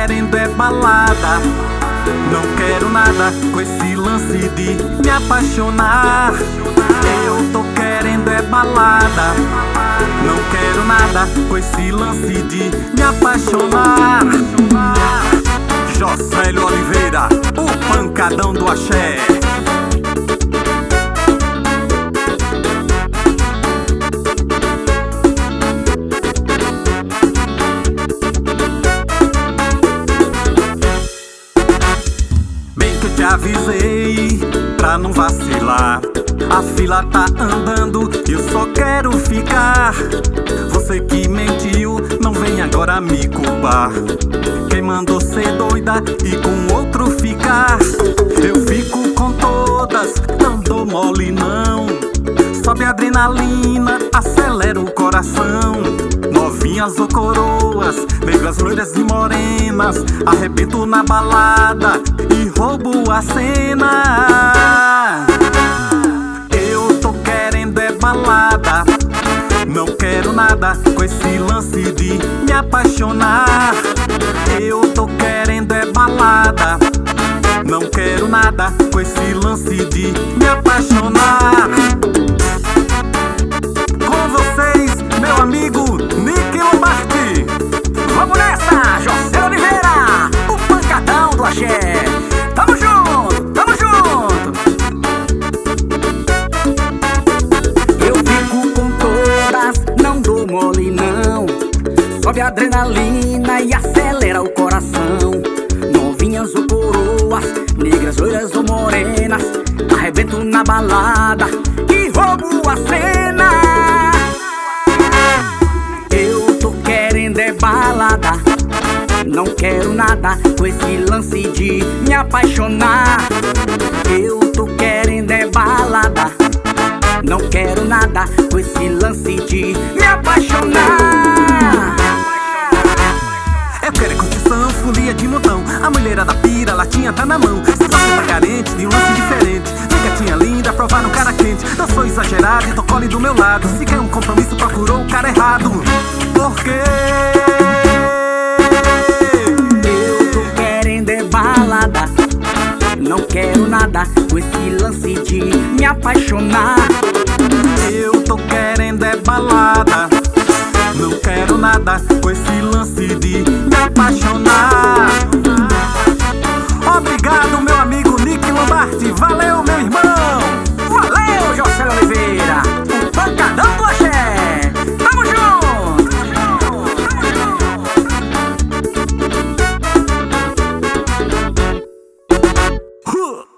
querendo é balada. Não quero nada com esse lance de me apaixonar. Eu tô querendo é balada. Não quero nada com esse lance de me apaixonar. Jocélio Oliveira, o pancadão do axé. Bem que eu te avisei pra não vacilar. A fila tá andando, eu só quero ficar. Você que mentiu, não vem agora me culpar. Quem mandou ser doida e com outro ficar? Eu fico com todas, não dou mole não. Sobe a adrenalina, acelera o coração. Novinhas ou coroas, negras, loiras e morenas, arrebento na balada e roubo a cena. Eu tô querendo é balada. Não quero nada com esse lance de me apaixonar. Eu tô querendo é balada. Não quero nada com esse lance de me apaixonar. Com vocês, meu amigo Nick Lombardi. Vamos nessa, Jocélio Oliveira, o pancadão do axé. Tamo junto, tamo junto. Eu fico com todas, não dou mole não. Sobe a adrenalina e acelera o coração. Novinhas ou coroas, negras, loiras ou morenas, arrebento na balada e roubo a cena. Eu tô querendo é balada. Não quero nada com esse lance de me apaixonar. Eu tô querendo é balada. Não quero nada com esse lance de me apaixonar. Eu quero curtição, folia de montão. A mulherada da pira, latinha tá na mão. Se você tá carente de um lance diferente, vem gatinha linda, provar no cara quente. Eu sou exagerado e tô cole do meu lado. Se quer um compromisso, procurou o cara errado. Porque eu tô querendo é balada. Não quero nada com esse lance de me apaixonar. eu tô querendo é balada. Não quero nada com esse lance de me apaixonar. Obrigado, meu amigo Nick Lombardi. Valeu, meu irmão. Valeu, Jocélio Oliveira, o pancadão do axé. Tamo junto.